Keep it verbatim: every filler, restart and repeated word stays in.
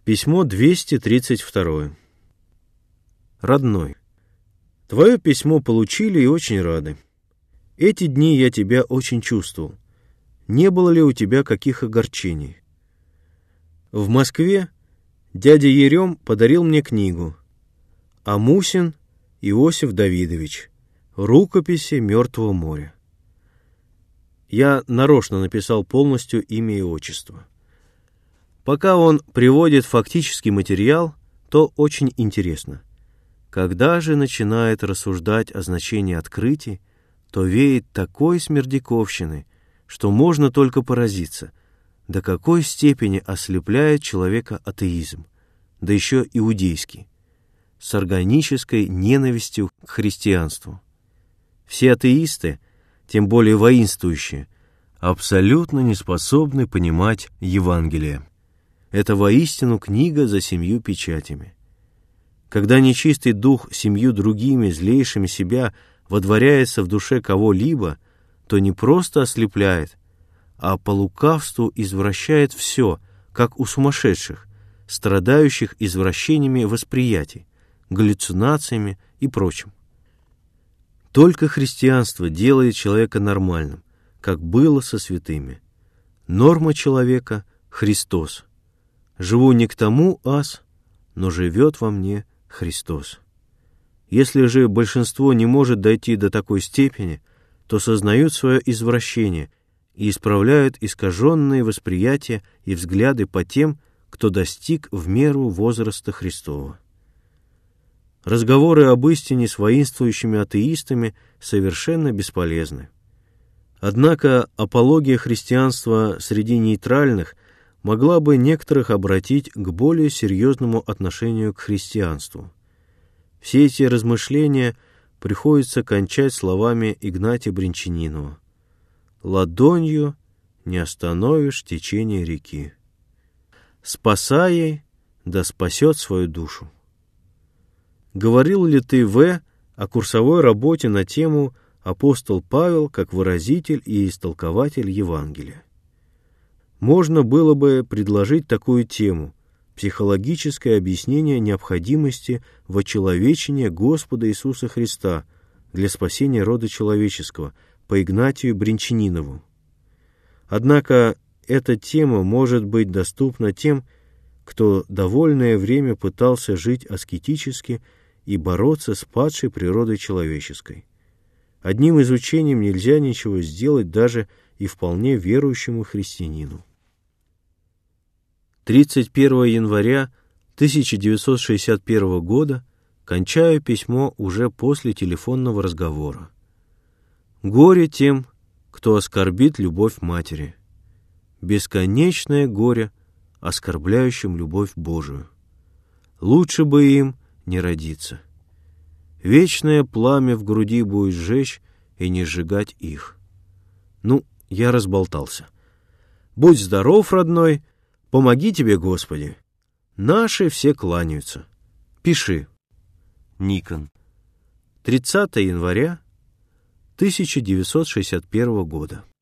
Письмо двести тридцать два. Родной, твое письмо получили и очень рады. Эти дни я тебя очень чувствовал. Не было ли у тебя каких огорчений? В Москве дядя Ерем подарил мне книгу «Амусин Иосиф Давидович. Рукописи Мертвого моря». Я нарочно написал полностью имя и отчество. Пока он приводит фактический материал, то очень интересно. Когда же начинает рассуждать о значении открытий, то веет такой смердяковщины, что можно только поразиться, до какой степени ослепляет человека атеизм, да еще иудейский, с органической ненавистью к христианству. Все атеисты, тем более воинствующие, абсолютно не способны понимать Евангелие. Это воистину книга за семью печатями. Когда нечистый дух семью другими злейшими себя водворяется в душе кого-либо, то не просто ослепляет, а по лукавству извращает все, как у сумасшедших, страдающих извращениями восприятий, галлюцинациями и прочим. Только христианство делает человека нормальным, как было со святыми. Норма человека — Христос. Живу не к тому, ас, но живет во мне Христос. Если же большинство не может дойти до такой степени, то сознают свое извращение и исправляют искаженные восприятия и взгляды по тем, кто достиг в меру возраста Христова. Разговоры об истине с воинствующими атеистами совершенно бесполезны. Однако апология христианства среди нейтральных могла бы некоторых обратить к более серьезному отношению к христианству. Все эти размышления приходится кончать словами Игнатия Бринчанинова: «Ладонью не остановишь течение реки. Спасай ей, да спасет свою душу». Говорил ли ты, В., о курсовой работе на тему «Апостол Павел как выразитель и истолкователь Евангелия»? Можно было бы предложить такую тему — психологическое объяснение необходимости вочеловечения Господа Иисуса Христа для спасения рода человеческого по Игнатию Бринчанинову. Однако эта тема может быть доступна тем, кто довольное время пытался жить аскетически и бороться с падшей природой человеческой. Одним изучением нельзя ничего сделать даже и вполне верующему христианину. тридцать первого января тысяча девятьсот шестьдесят первого года кончаю письмо уже после телефонного разговора. Горе тем, кто оскорбит любовь матери. Бесконечное горе оскорбляющим любовь Божию. Лучше бы им не родиться. Вечное пламя в груди будет сжечь и не сжигать их. Ну, я разболтался. Будь здоров, родной, помоги тебе, Господи. Наши все кланяются. Пиши. Никон. тридцатого января тысяча девятьсот шестьдесят первого года.